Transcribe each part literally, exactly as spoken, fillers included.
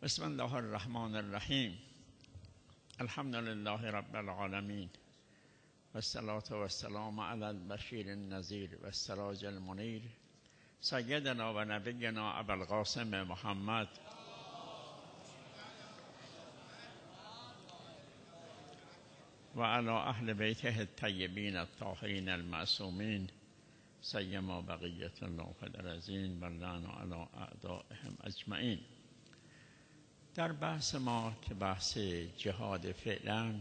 بسم الله الرحمن الرحیم. الحمد لله رب العالمین و الصلاة و السلام علی البشیر النذیر و السراج المنیر سیدنا و نبینا ابوالقاسم محمد و علی اهل بیته الطیبین الطاهرین المعصومین سیما بقیة الله العظیم و لعن علی اعدائهم اجمعین. در بحث ما که بحث جهاد فعلا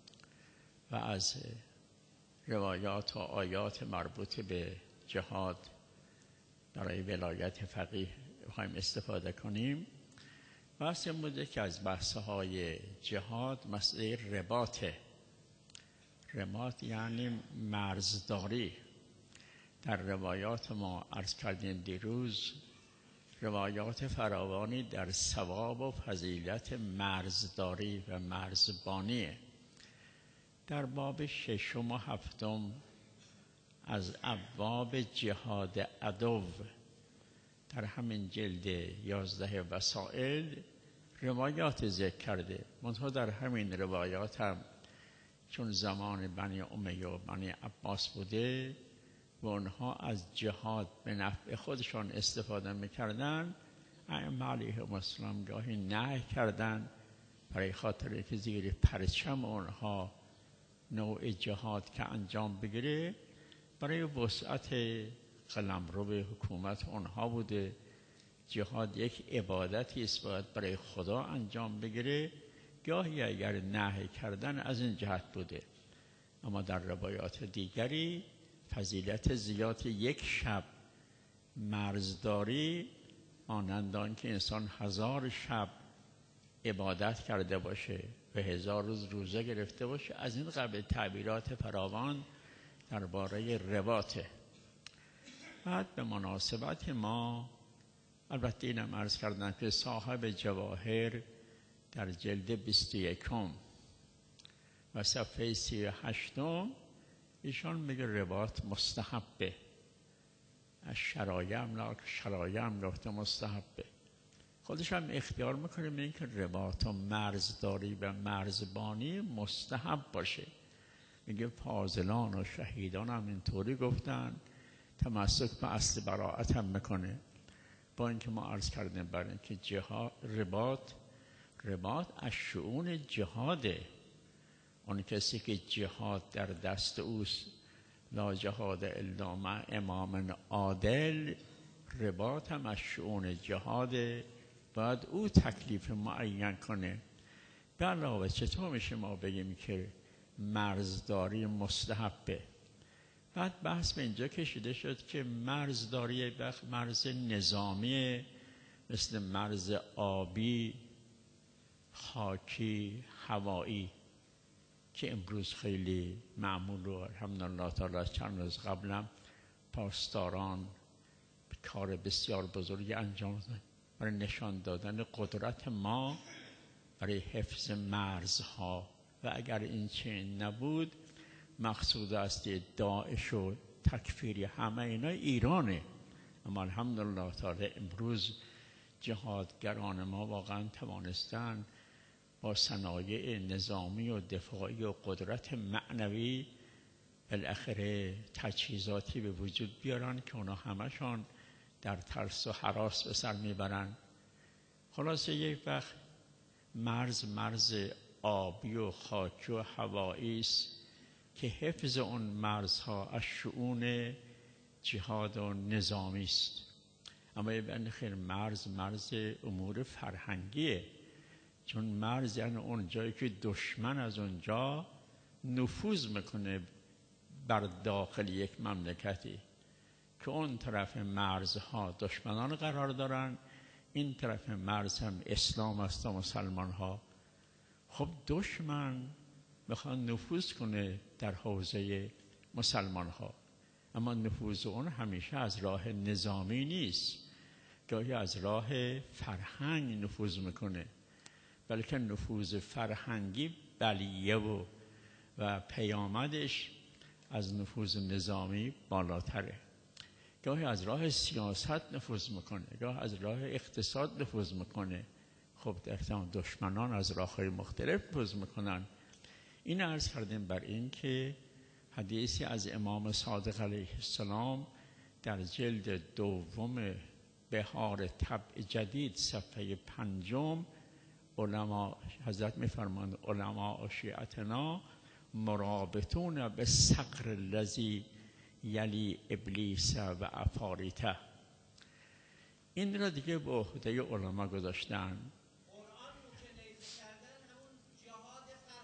و از روایات و آیات مربوط به جهاد برای ولایت فقیه بخوایم استفاده کنیم، بحث بوده که از بحث‌های جهاد مسئله رباطه. رباط یعنی مرزداری. در روایات ما عرض کردیم دیروز روایات فراوانی در ثواب و فضیلت مرزداری و مرزبانیه. در باب ششم و هفتم از ابواب جهاد عدو در همین جلد یازده وسائل روایات ذکر کرده. منتها در همین روایات هم چون زمان بنی امیه و بنی عباس بوده و اونها از جهاد به نفع خودشان استفاده میکردن، ائمه علیهم السلام گاهی نهی کردن برای خاطر که زیر پرچم اونها نوع جهاد که انجام بگیره برای وسعت قلمرو حکومت اونها بوده. جهاد یک عبادتی است، باید برای خدا انجام بگیره. گاهی اگر نهی کردن از این جهت بوده. اما در روایات دیگری فضیلت زیاد یک شب مرزداری مانند که انسان هزار شب عبادت کرده باشه و هزار روز روزه گرفته باشه، از این قبیل تعبیرات فراوان درباره رباطه. بعد به مناسبت ما البته اینم عرض کردن که صاحب جواهر در جلد بیست و یکم و صفحه سی و هشتم ایشان میگه رباط مستحبه. از شرایع املاک شرایع املاک مستحبه. خودش هم اختیار میکنه میگه که رباط و مرزداری و مرزبانی مستحب باشه. میگه فاضلان و شهیدان هم اینطوری گفتن. تمسک به اصل براءت هم میکنه. با اینکه ما عرض کردیم برای اینکه جهاد رباط رباط از شؤون جهاده. اون کسی که جهاد در دست اوست، لا جهاد الا مع امام عادل، رباط هم از شؤون جهاده، باید او تکلیف معین کنه. به علاوه چطور میشه ما بگیم که مرزداری مستحبه؟ بعد بحث به اینجا کشیده شد که مرزداری بخ مرز نظامی مثل مرز آبی، خاکی، هوایی که امروز خیلی معمول و الحمدلله تعالی چند روز قبلم پاسداران کار بسیار بزرگی انجام دادن برای نشان دادن قدرت ما برای حفظ مرزها. و اگر این چنین نبود مقصود است داعش و تکفیری همه اینا ایرانه. اما الحمدلله تعالی امروز جهادگران ما واقعا توانستن با صنایع نظامی و دفاعی و قدرت معنوی بالاخره تجهیزاتی به وجود بیارن که اونا همشان در ترس و هراس به سر میبرن. خلاصه یک وقت مرز مرز آبی و خاکی و هوایی است که حفظ اون مرزها از شؤون جهاد و نظامی است. اما به خیر مرز مرز امور فرهنگیه، چون مرز یعنی اون جایی که دشمن از اونجا نفوذ میکنه بر داخل یک مملکتی که اون طرف مرزها دشمنان قرار دارن، این طرف مرز هم اسلام است و مسلمان ها. خب دشمن میخواد نفوذ کنه در حوزه مسلمان ها، اما نفوذ اون همیشه از راه نظامی نیست، گاهی از راه فرهنگ نفوذ میکنه، بلکه نفوذ فرهنگی بلیه و و پیامدش از نفوذ نظامی بالاتره. گاهی از راه سیاست نفوذ میکنه، گاهی از راه اقتصاد نفوذ میکنه. خب در تمام دشمنان از راه‌های مختلف نفوذ میکنن. این عرض کردیم بر این که حدیثی از امام صادق علیه السلام در جلد دوم بهار طبع جدید صفحه پنجم علما حضرت میفرمایند علما شیعتنا مرابطون به صقر الذی یلی ابلیس و عفاریته. این را دیگه به عهده علما گذاشتن. قرآن متنیز کردن همون جهاد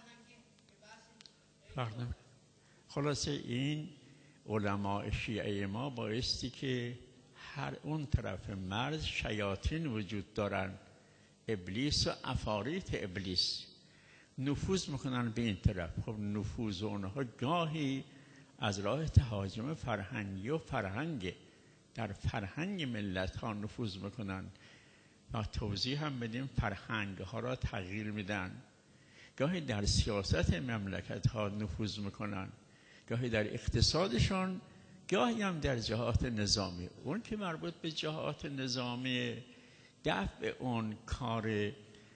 فرهنگی که بحث خلاصه این علماء شیعه ما بایستی که هر اون طرف مرز شیاطین وجود دارن، ابلیس و عفاریت ابلیس نفوذ میکنن به این طرف. خب نفوذ اونها گاهی از راه تهاجم فرهنگی و فرهنگ در فرهنگ ملت ها نفوذ میکنن و توضیح هم بدیم فرهنگ ها را تغییر میدن. گاهی در سیاست مملکت ها نفوذ میکنن، گاهی در اقتصادشان، گاهی هم در جهات نظامی. اون که مربوط به جهات نظامی دفع اون کار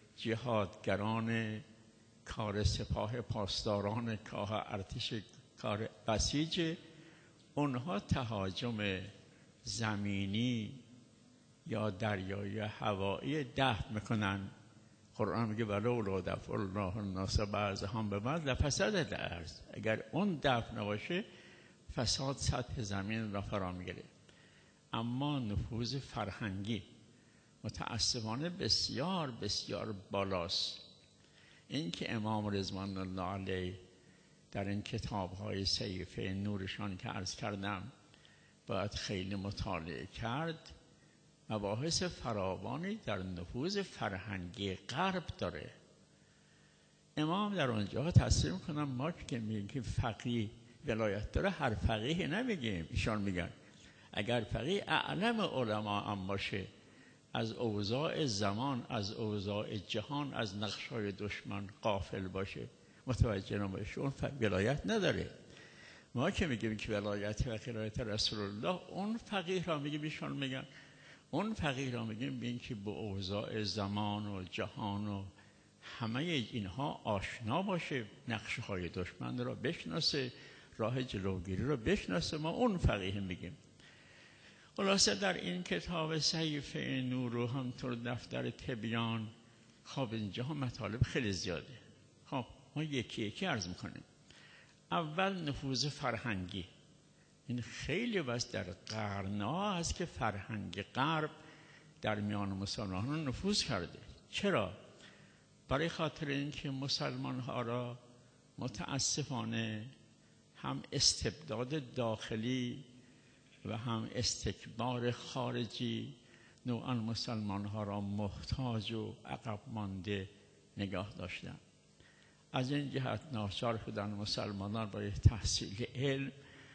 جهادگران، کار سپاه پاسداران، کار ارتش، کار بسیج، اونها تهاجم زمینی یا دریایی هوایی دفع میکنن. قرآن میگه ولولا دفع الله الناس بعضهم ببعض لفسدت الارض. اگر اون دفع نباشه فساد سطح زمین را فرا میگیره. اما نفوذ فرهنگی متاسفانه بسیار بسیار بالاست. این که امام رضوان الله علیه در این کتاب‌های صحیفه نورشان که عرض کردم باید خیلی مطالعه کرد، مباحث فراوانی در نفوذ فرهنگی غرب داره. امام در اونجا تصریح میکنم ما که میگیم فقیه ولایت داره، هر فقیه نمیگیم. ایشان میگن اگر فقیه اعلم علما هم باشه، از اوضاع زمان، از اوضاع جهان، از نقش‌های دشمن غافل باشه، متوجه نباشه، اون ولایت نداره. ما که میگیم که ولایت و قرایت رسول الله، اون فقیه را میگیم. ایشان میگن اون فقیه را میگیم بین که به اوضاع زمان و جهان و همه اینها آشنا باشه، نقش‌های دشمن را بشناسه، راه جلوگیری را بشناسه، ما اون فقیه میگیم. خلاصه در این کتاب صحیفه نور و همطور دفتر تبیان، خب اینجا هم مطالب خیلی زیاده. خب ما یکی یکی عرض میکنیم. اول نفوذ فرهنگی. این خیلی بس در قرن‌ها هست که فرهنگ غرب در میان مسلمانان نفوذ کرده. چرا؟ برای خاطر اینکه مسلمان ها را متاسفانه هم استبداد داخلی و هم استکبار خارجی نوعا مسلمان ها را محتاج و عقب مانده نگاه داشتن. از این جهت ناچار شدن مسلمانان برای تحصیل علم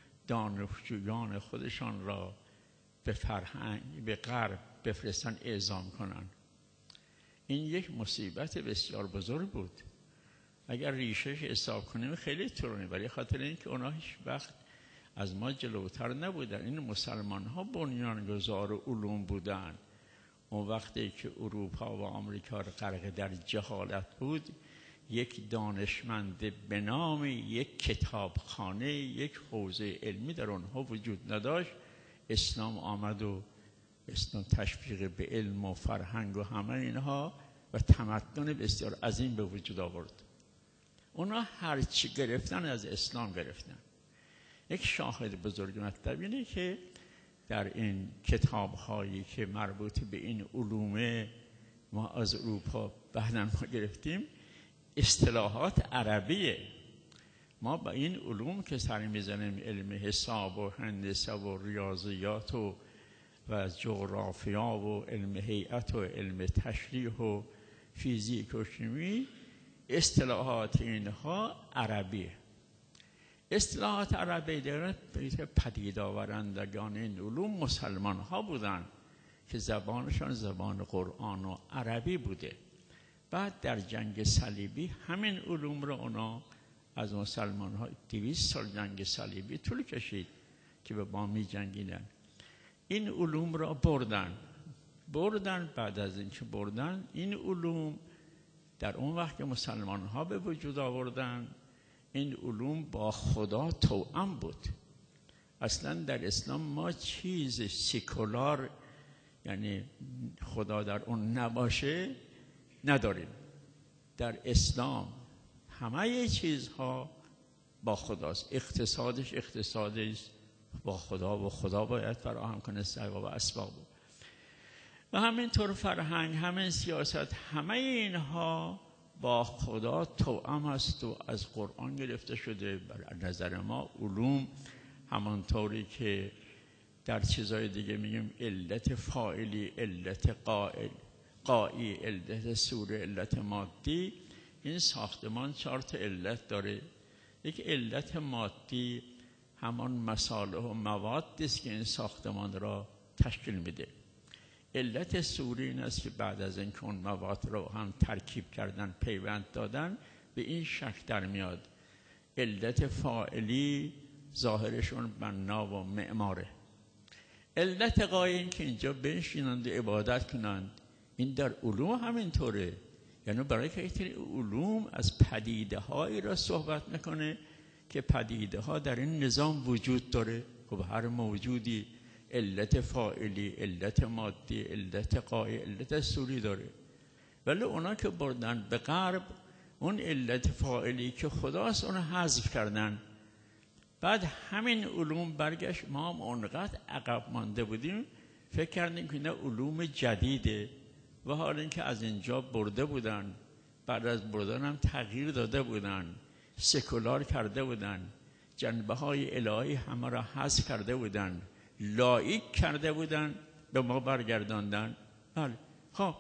دانشجویان خودشان را به فرهنگ به غرب بفرستن، اعزام کنن. این یک مصیبت بسیار بزرگ بود. اگر ریشش حساب کنیم خیلی طولانی، برای خاطر اینکه اونا هیچ وقت از ما جلوتر نبودن. این مسلمان ها بنیانگذار علوم بودن. اون وقتی که اروپا و آمریکا غرق در جهالت بود، یک دانشمند به نام یک کتابخانه، یک حوزه علمی در آنها وجود نداشت. اسلام آمد و اسلام تشویق به علم و فرهنگ و همه اینها و تمدن بسیار عظیم به وجود آورد. اونا هرچی گرفتن از اسلام گرفتن. یک شاهد بزرگ مطلب اینه که در این کتاب هایی که مربوط به این علوم ما از اروپا بعداً ما گرفتیم، اصطلاحات عربیه. ما با این علوم که سر میزنیم، علم حساب و هندسه و ریاضیات و و جغرافیا و علم هیئت و علم تشریح و فیزیک و شیمی، اصطلاحات اینها عربیه. اصطلاحات عربی در پدید آورندگان این علوم مسلمان ها بودن که زبانشان زبان قرآن و عربی بوده. بعد در جنگ صلیبی همین علوم را اونا از مسلمان ها، دویست سال جنگ صلیبی طول کشید که به با می جنگیدن، این علوم را بردن. بردن. بعد از اینکه بردن این علوم در اون وقت که مسلمان ها به وجود آوردن، این علوم با خدا توأم بود. اصلا در اسلام ما چیز سیکولار، یعنی خدا در اون نباشه، نداریم. در اسلام همه چیزها با خداست. اقتصادش اقتصادش با خدا و خدا باید فراهم کنه سبب و اسباب. و همینطور فرهنگ، همین سیاست، همه اینها با خدا توأم است و از قرآن گرفته شده. بر نظر ما علوم همانطوری که در چیزای دیگه میگیم علت فاعلی، علت قائل قایی، علت صوره، علت مادی، این ساختمان چهار تا علت داره. یک علت مادی همان مصالح و موادی است که این ساختمان را تشکیل میده. علت صوری این است که بعد از اینکه اون مواد رو هم ترکیب کردن، پیوند دادن، به این شکل در میاد. علت فاعلی ظاهرشون بنا و معماره. علت قایی این که اینجا بنشینند و عبادت کنند. این در علوم همینطوره. یعنی برای که این علوم از پدیده هایی را صحبت میکنه که پدیده ها در این نظام وجود داره. خب هر موجودی علت فاعلی، علت مادی، علت قایی، علت صوری داره. ولی اونا که بردن به غرب، اون علت فاعلی که خداست اون حذف کردن. بعد همین علوم برگشت. ما هم اونقدر عقب مانده بودیم فکر کردیم که نه علوم جدیده، و حالا اینکه از اینجا برده بودن، بعد از بردن هم تغییر داده بودن، سکولار کرده بودن، جنبه های الهی همه را حذف کرده بودن، لایک کرده بودن، به ما برگرداندن. بله. خب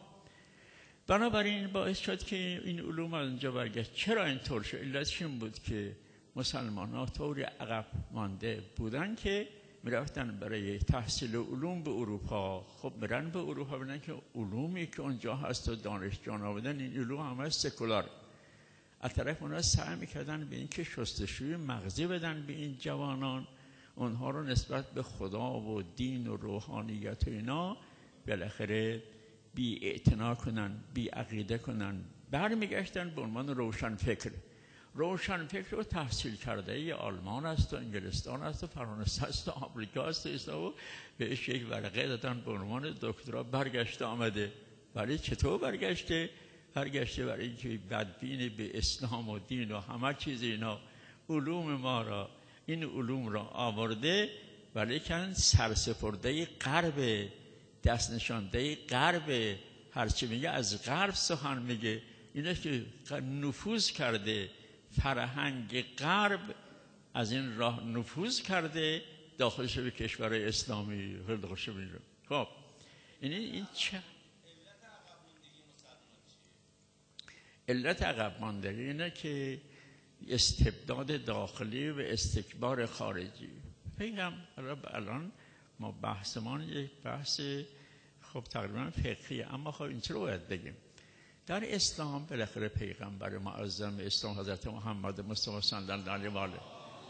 بنابراین باعث شد که این علوم از اینجا برگشت. چرا اینطور شد؟ علتش این بود که مسلمان ها طوری عقب مانده بودن که میرفتن برای تحصیل علوم به اروپا. خب میرن به اروپا ببینن که علومی که اونجا هست و دانشجویان آمدن، این علوم همه سکولار. از طرف اونها سعی میکردن به این که شستشوی مغزی بدن به این جوانان، اونها رو نسبت به خدا و دین و روحانیت و اینا بالاخره بی اعتنا کنن، بی عقیده کنن. برمیگشتن به عنوان روشن فکر. روشن فکر رو تحصیل کرده ای آلمان است و انگلستان است و فرانسه است و آمریکا است و بهش یک ورقه دادن به عنوان دکترا. برگشته آمده. ولی چطور برگشته؟ برگشته برای اینکه بدبین به اسلام و دین و همه چیز اینا، علوم ما را، این علوم را آورده، ولی کن سرسپرده غرب، دست نشانده غرب، هرچی میگه از غرب سخن میگه. اینه که نفوذ کرده، فرهنگ غرب از این راه نفوذ کرده داخلش به کشور اسلامی داخلش میره. خب این این چه علت عقب ماندگی؟ اینه که استبداد داخلی و استکبار خارجی. بگم الان ما بحثمان یک بحث خب تقریبا فقهیه، اما خب این چرا باید بگیم؟ در اسلام بالاخره پیغمبر معظم اسلام حضرت محمد مصطفی صلی الله علیه و آله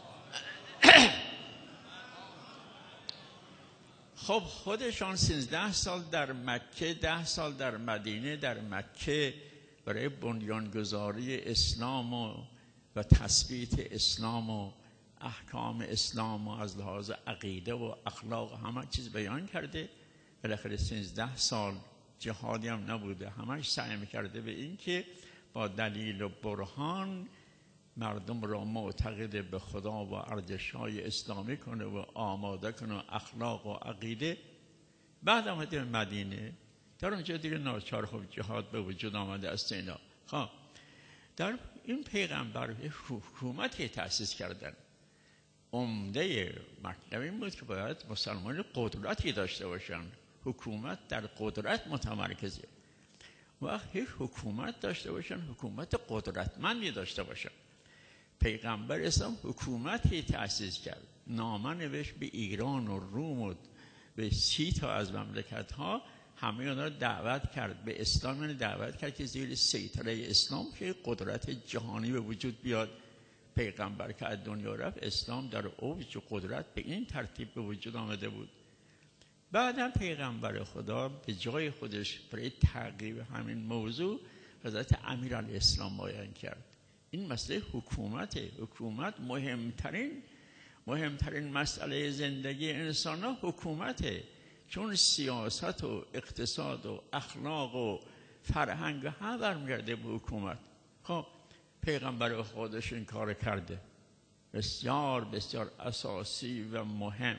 خب خودشان سیزده سال در مکه، ده سال در مدینه، در مکه برای بنیانگذاری اسلام و و تثبیت اسلام و احکام اسلام و از لحاظ عقیده و اخلاق و همه چیز بیان کرده. بالاخره سیزده سال جهادی هم نبوده، همش سعی میکرده به این که با دلیل و برهان مردم را معتقد به خدا و ارزش‌های اسلامی کنه و آماده کنه اخلاق و عقیده. بعد آمده به مدینه، در اونجا دیگه ناچار خب جهاد به وجود آمده است اینا. خب در این پیغمبر حکومتی تأسیس کردن. عمده مطلب این بود که باید مسلمان قدرتی داشته باشن، حکومت در قدرت متمرکزه. وقتی هیچ حکومت داشته باشن، حکومت قدرتمندی داشته باشن. پیغمبر اسلام حکومتی تأسیس کرد، نامه نوشت به ایران و روم و به سی تا از مملکت ها، همه اونا دعوت کرد به اسلام، یعنی دعوت کرد که زیر سیطره اسلام که قدرت جهانی به وجود بیاد. پیغمبر که از دنیا رفت، اسلام در اوج قدرت به این ترتیب به وجود آمده بود. بعدم پیغمبر خدا به جای خودش برای تغییر همین موضوع حضرت امیرالاسلام بیان کرد. این مسئله حکومت حکومت مهمترین مهمترین مسئله زندگی انسان ها حکومته، چون سیاست و اقتصاد و اخلاق و فرهنگ ها برمیگرده به حکومت. خب پیغمبر خودش این کار کرده، بسیار بسیار اساسی و مهم.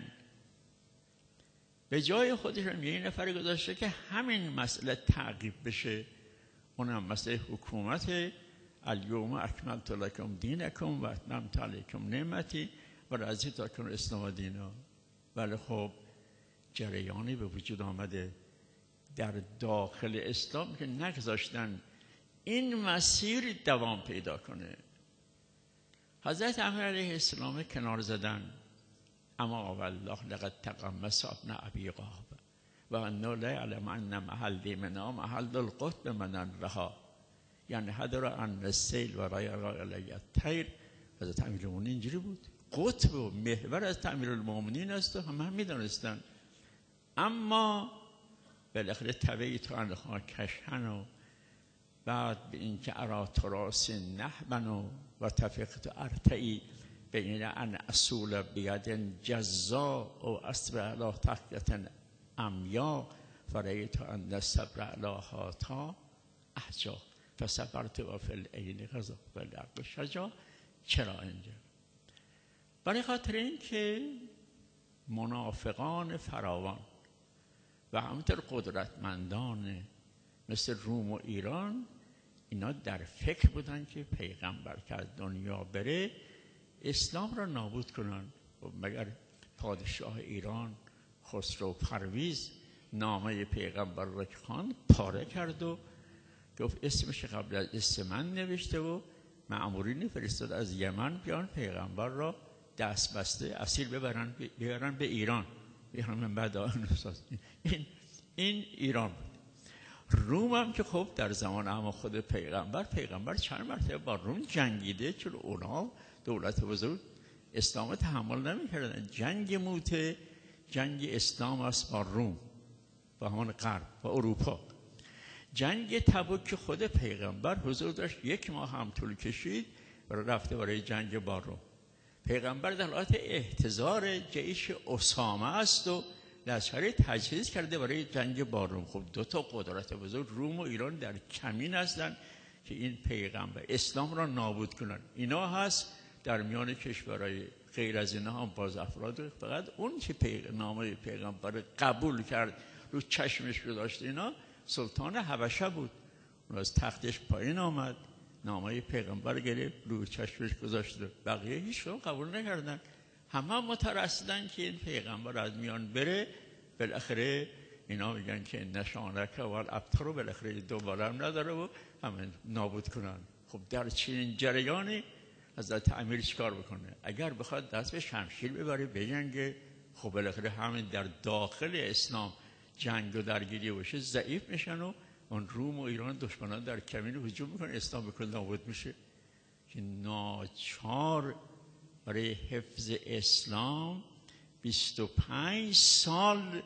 به جای خودش هم یه نفر گذاشته که همین مسئله تعقیب بشه، اونم مسئله حکومت. الیوم اکملت لکم دینکم و اتممت علیکم نعمتی و رضیت لکم الاسلام دینا. ولی خب جریانی به وجود آمده در داخل اسلام که نگذاشتن این مسیر دوام پیدا کنه. حضرت امیر علیه السلام کنار زدن، اما والله لقد تقمص ابن ابی قحافه و انه لا یعلم ان محلی منا محل القطب من الرها، یعنی حضر ان السیل و رای رای الطیر. حضرت امیرالمومنین اینجوری بود، قطب و محور از امیرالمومنین است و همه هم میدانستن. اما بالاخره تبعیت عنها کشحن و بعد به اینکه ارا تراس نهبن و تفقت ارتعی بین ان اصول بیاد جزا و اصبر علا تحقیت امیا فرایت ان الصبر علا هاتا احجا فصبرت و فی العین غضا و العقل شجا. چرا اینجا؟ برای خاطر این که منافقان فراوان و همینطور قدرتمندان مثل روم و ایران، اینا در فکر بودن که پیغمبر که از دنیا بره اسلام را نابود کنن. و مگر پادشاه ایران خسرو پرویز نامه پیغمبر را که خواند پاره کرد و گفت اسمش قبل از اسم من نوشته و مأمورین فرستاد از یمن بیان پیغمبر را دست بسته اسیر ببرن ببرن به ایران. بیان بعد این این ایران بود. روم هم که خب در زمان اما خود پیغمبر پیغمبر چند مرتبه با روم جنگیده، چون اونا دولت بزرگ اسلام تحمل نمی‌کردن. جنگ موته جنگ اسلام است با روم، با همان غرب و اروپا. جنگ تبوک خود پیغمبر حضور داشت، یک ماه هم طول کشید و رفته برای جنگ با روم. پیغمبر در حالت احتضار جیش اسامه است و لشکری تجهیز کرده برای جنگ با روم. خب دو تا قدرت بزرگ روم و ایران در کمین هستند که این پیغمبر اسلام را نابود کنن. اینا هست در میان کشورهای غیر از اینا هم باز افراد، فقط اون که پیغمبر پیغمبر قبول کرد رو چشمش گذاشت اینا سلطان حبشه بود. اون از تختش پایین آمد، نامه پیغمبر گرفت رو چشمش گذاشت، بقیه هیچ کدوم قبول نکردن. همه مترصدن که این پیغمبر از میان بره. بالاخره اینا میگن که نشانک و الابتر رو بالاخره دوباره هم نداره و همه نابود کنن. خب در چنین جریانی حضرت امیر چیکار بکنه؟ اگر بخواد دست به شمشیر ببره بجنگه، خب بالاخره همین در داخل اسلام جنگ و درگیری باشه ضعیف میشن و اون روم و ایران دشمنان در کمین هجوم میکنن، اسلام بکل نابود میشه. که ناچار برای حفظ اسلام بیست و پنج سال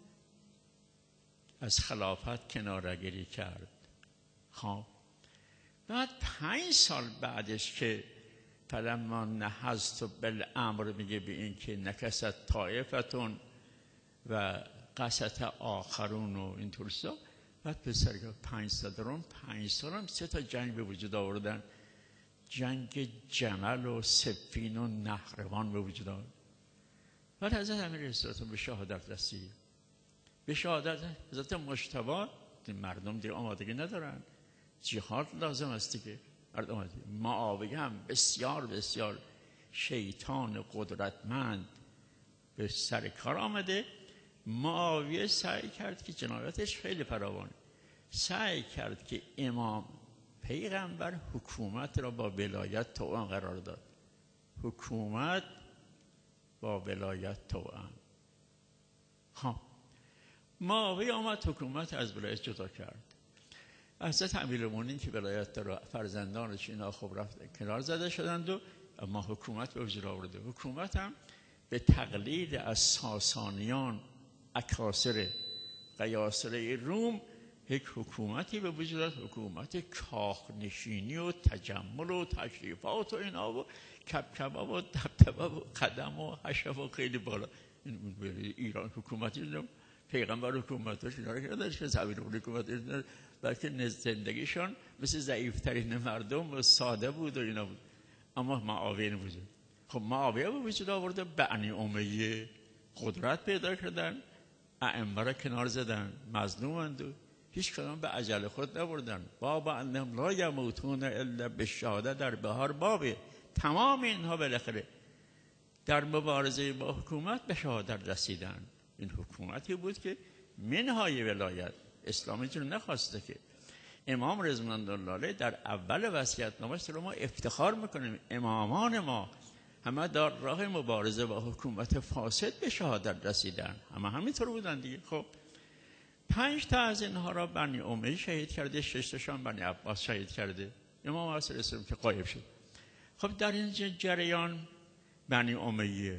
از خلافت کناره‌گیری کرد. خب بعد پنج سال بعدش که فلما نهضت بالامر میگه به این که نکست طائفتون و قست آخرون و این طورسا، بعد پسر که پنج سال پنج سال هم سه تا جنگ به وجود آوردن. جنگ جمل و سفین و نهروان به وجود آورد. بعد حضرت امیرالسلام به شهادت رسید. به شهادت حضرت مجتبی مردم دیگه آمادگی ندارن، جهاد لازم است دیگه. مردم معاویه هم بسیار بسیار شیطان قدرتمند به سر کار آمده. معاویه سعی کرد که جنایاتش خیلی فراوانه، سعی کرد که امام پیغمبر حکومت را با ولایت توأم قرار داد. حکومت با ولایت توأم. ها معاویه آمد حکومت از ولایت جدا کرد. حضرت امیرالمومنین که ولایت داره، فرزندانش اینا خب رفت کنار زده شدند و اما حکومت به وجود آورده. حکومت هم به تقلید از ساسانیان اکاسر قیاصره روم یک حکومتی به وجود داد، حکومت کاخنشینی و تجمل و تشریفات و اینا و کبکبه و دبدبه و قدم و حشف و خیلی بالا. ایران حکومتی پیغمبر حکومتش اینا رو که نداشت که زبیر حکومتش بلکه زندگیشان مثل ضعیفترین مردم و ساده بود و اینا بود. اما معاویه وجود، خب معاویه به وجود آورده، بنی امیه قدرت پیدا کردن، ائمه را کنار زدن، مظلومند و هیچ کدام به اجل خود نبردن. باب انهم لا یموتون الا بالشهاده در بهار بابه. تمام اینها بالاخره در مبارزه با حکومت به شهادت رسیدن. این حکومتی بود که منهای ولایت اسلام اینجور نخواسته که امام رضوان الله علیه در اول وصیت‌نامه‌اش رو ما افتخار میکنیم امامان ما همه در راه مبارزه با حکومت فاسد به شهادت رسیدن، همه همینطور بودن دیگه. خب پنج تا از اینها را بنی امیه شهید کرده، شش تاشون بنی عباس شهید کرده، امام حسن اسلام که غایب شد. خب در این جریان بنی امیه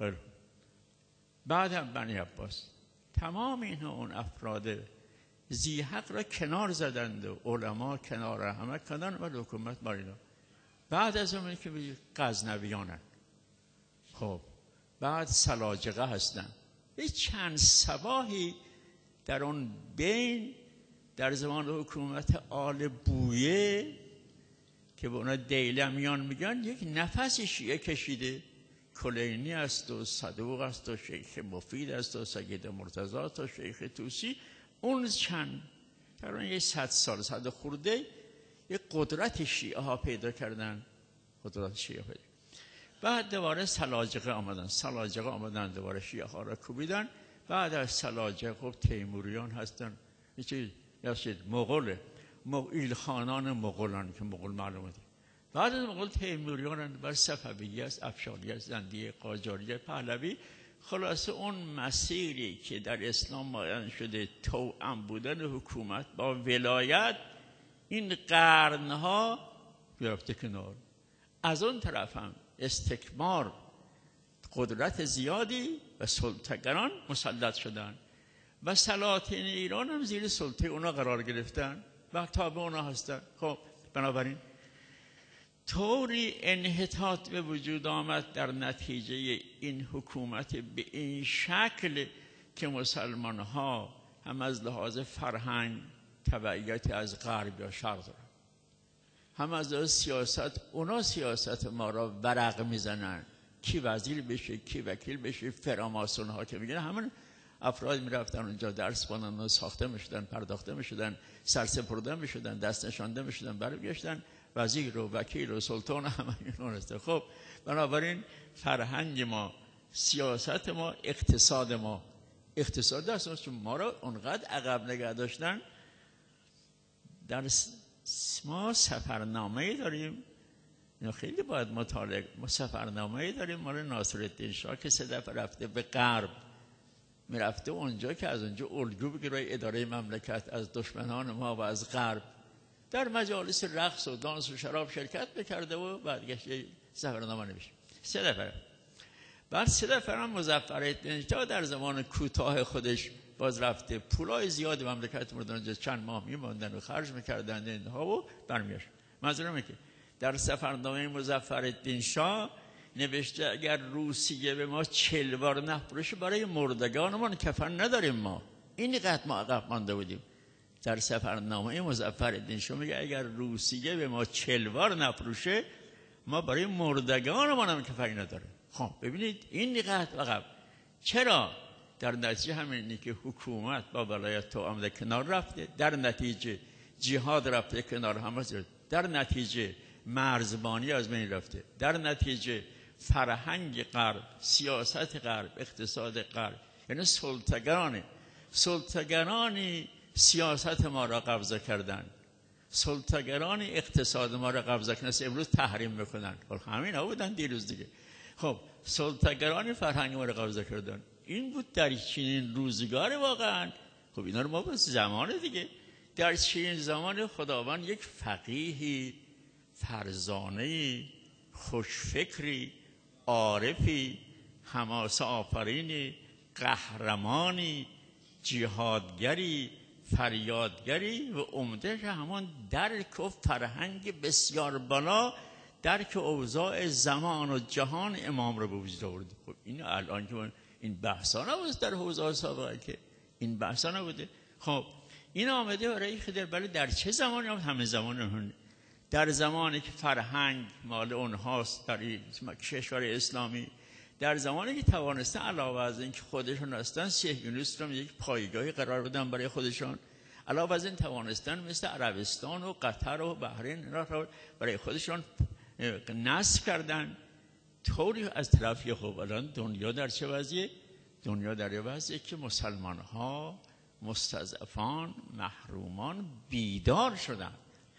بعد هم بنی عباس تمام اینها اون افراد ذی حق را کنار زدند و علما کنار همه کنار و حکومت بارینا. بعد از اون که غزنویانن، خب بعد سلاجقه هستن. یه چند سباهی در اون بین در زمان حکومت آل بویه که به اونا دیلمیان میگن یک نفسی شیعه کشیده. کلینی است و صدوق است و شیخ مفید است و سید مرتضی است و شیخ توسی. اون چند در اون یه صد سال صد خورده یک قدرت شیعه ها پیدا کردن، قدرت شیعه پیدا. بعد دوباره سلاجقه آمدن، سلاجقه آمدن دوباره شیعه ها را کوبیدن. بعد از سلاجقه خب تیموریان هستن، یه یاشید مغول مغول خانان مغولان که مغول معلومه. بعد از مغول تیموریان بر صفویه است، افشاریه است، زندیه، قاجاریه، پهلوی. خلاصه اون مسیری که در اسلام معین شده توأم بودن حکومت با ولایت این قرنها بیافته کنار. از اون طرف هم استکمار قدرت زیادی و سلطگران مسلط شدن و سلاطین ایران هم زیر سلطه اونا قرار گرفتن و تابع اونا هستن. خب بنابراین طوری انحطاط به وجود آمد در نتیجه این حکومت به این شکل که مسلمان ها هم از لحاظ فرهنگ تبعیت از غرب یا شرق دارن، هم از لحاظ سیاست اونا سیاست ما را ورق میزنن، کی وزیر بشه کی وکیل بشه. فراماسون ها که میگن همون افراد میرفتن اونجا درس خوندن و ساخته میشدن، پرداخته میشدن، سرسپرده میشدن، دست نشانده میشدن، برمیگشتن وزیر و وکیل و سلطان همه اینا هست. خب بنابراین فرهنگ ما، سیاست ما، اقتصاد ما، اقتصاد دست چون ما را اونقدر عقب نگه داشتن. در ما سفرنامه‌ای داریم، اینو خیلی باید مطالعه. ما سفرنامه‌ای داریم مال ناصرالدین شاه که سه دفعه رفته به غرب، میرفته اونجا که از اونجا الگو بگیره اداره مملکت از دشمنان ما و از غرب. در مجالس رقص و دانس و شراب شرکت بکرده و بعد گشت سفرنامه نوشت. سه دفعه. بعد سه دفعه هم مظفرالدین شاه در زمان کوتاه خودش باز رفته، پولای زیاد مملکت مردن چند ماه میموندن و خرج میکردن اینها و برمیگشت. منظورم اینه که در سفرنامه مظفرالدین شاه نوشته اگر روسیه به ما چلوار نفروشه برای مردگانمان کفن نداریم. ما این قد ما عقب مانده بودیم. در سفرنامه مظفرالدین شاه میگه اگر روسیه به ما چلوار نفروشه ما برای مردگانمان هم کفن نداریم. خب ببینید این قد عقب. چرا؟ در نتیجه همینی که حکومت با ولایت تو آمده کنار رفته، در نتیجه جهاد رفته کنار همه، در نتیجه مرزبانی از بین رفته، در نتیجه فرهنگ غرب، سیاست غرب، اقتصاد غرب، یعنی سلطگران سلطگرانی سیاست ما را قبضه کردن، سلطگران اقتصاد ما را قبضه کردن، امروز تحریم میکنن. خب همین ها بودن دیروز دیگه. خب سلطگران فرهنگ ما را قبضه کردن. این بود در چنین روزگار واقعا. خب اینا رو ما با زمان دیگه در چنین زمان خداوند یک فقیهی، فرزانه‌ای، خوشفکری، عارفی، حماسه آفرینی، قهرمانی، جهادگری، فریادگری و عمدهش همون درک و فرهنگ بسیار بالا، درک اوضاع زمان و جهان امام رو به وجود آورد. خب این الان که این بحثا نبود در حوزه سابقه، که این بحثا نبوده. خب این آمده برای خیلی بله در چه زمانی؟ همه زمان اون، در زمانی که فرهنگ مال اونهاست در این کشور اسلامی، در زمانی که توانستن علاوه از این که خودشون هستن صهیونیست رو یک پایگاهی قرار بدن برای خودشون، علاوه از این توانستن مثل عربستان و قطر و بحرین را برای خودشون نصب کردن. طوری از طرفی خوب الان دنیا در چه وضعیه؟ دنیا در وضعیه که مسلمان ها مستضعفان، محرومان بیدار شدن.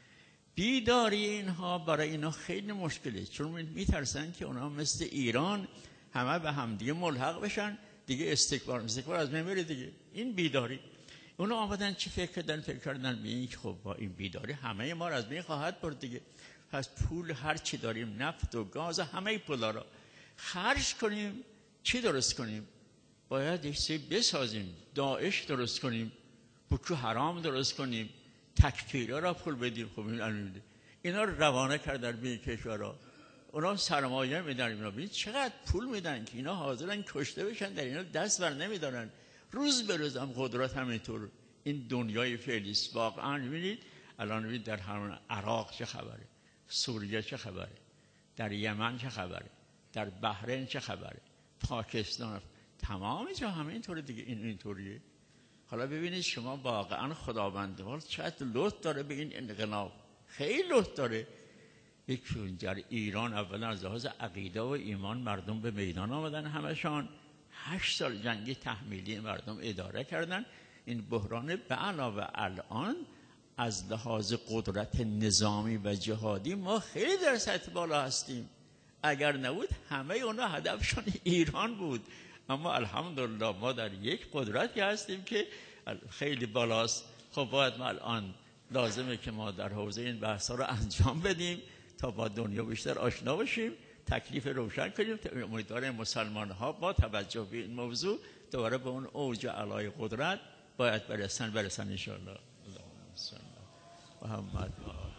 بیداری اینها برای اینا خیلی مشکله، چون میترسن که اونا مثل ایران همه به همدیگه ملحق بشن، دیگه استکبار استکبار از من بره دیگه. این بیداری اونا آمدن چی فکر کردن؟ فکر کردن به این که خب با این بیداری همه ما را از بین خواهد برد دیگه، پس پول هر چی داریم، نفت و گاز، همه پولا را خرج کنیم. چی درست کنیم؟ باید یک چیزی بسازیم، داعش درست کنیم، بوکو حرام درست کنیم، تکفیرها را پول بدیم. خب این اینا رو روانه کردن به این کشورها، اونا سرمایه میدن، اینا ببین چقدر پول میدن که اینا حاضرن کشته بشن، در اینا دست بر نمیدارن. روز به روز هم قدرت همینطور این دنیای فعلی است. واقعا ببینید الان ببینید در همون عراق چه خبره، سوریه چه خبره، در یمن چه خبره، در بحرین چه خبره، پاکستان، تمام جا همه اینطوره دیگه. این اینطوریه. حالا ببینید شما واقعا خداوند چقدر لطف داره به این انقلاب، خیلی لطف داره. یک در ایران اولا از لحاظ عقیده و ایمان مردم به میدان آمدن، همشان هشت سال جنگ تحمیلی مردم اداره کردن. این بحران به علاوه الان از لحاظ قدرت نظامی و جهادی ما خیلی در سطح بالا هستیم. اگر نبود همه اونا هدفشون ایران بود، اما الحمدلله ما در یک قدرتی هستیم که خیلی بالاست. خب باید ما الان لازمه که ما در حوزه این بحثا رو انجام بدیم تا با دنیا بیشتر آشنا بشیم، تکلیف روشن کنیم. امیدوارم مسلمان ها با توجه به این موضوع دوباره به اون اوج علای قدرت باید برسن برسن ان شاء الله. اللهم صل علی محمد.